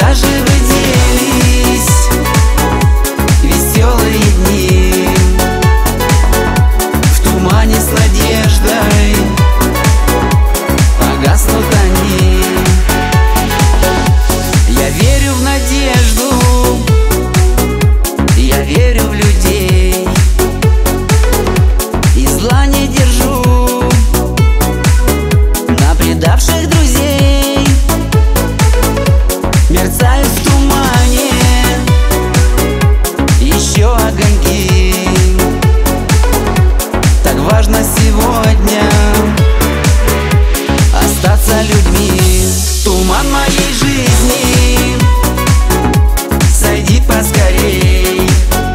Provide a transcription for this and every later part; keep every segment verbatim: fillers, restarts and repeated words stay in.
Куда же вы делись, веселые дни? В тумане с надеждой погаснут они. Я верю в надежду, я верю в людей, и зла не держу на предавших друзей. Мерцают в тумане еще огоньки. Так важно сегодня остаться людьми. Туман моей жизни, сойди поскорей.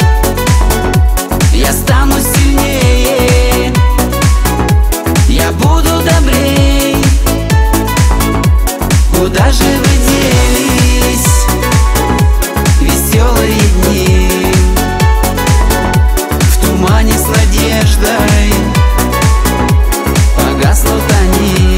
Я стану сильнее, я буду добрей. Куда же вы делись, веселые дни? В тумане с надеждой погаснут они.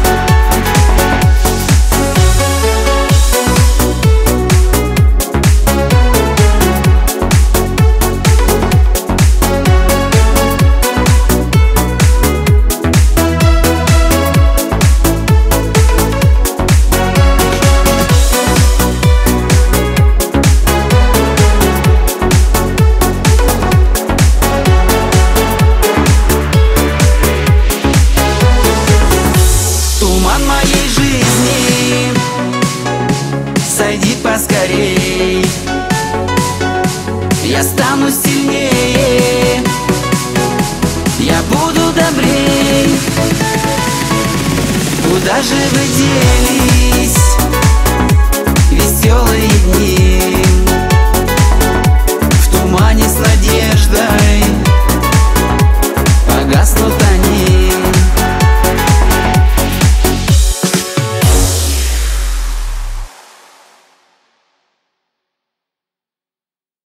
Туман моей жизни, сойди поскорей. Я стану сильнее, я буду добрей. Куда же вы делись, веселые дни?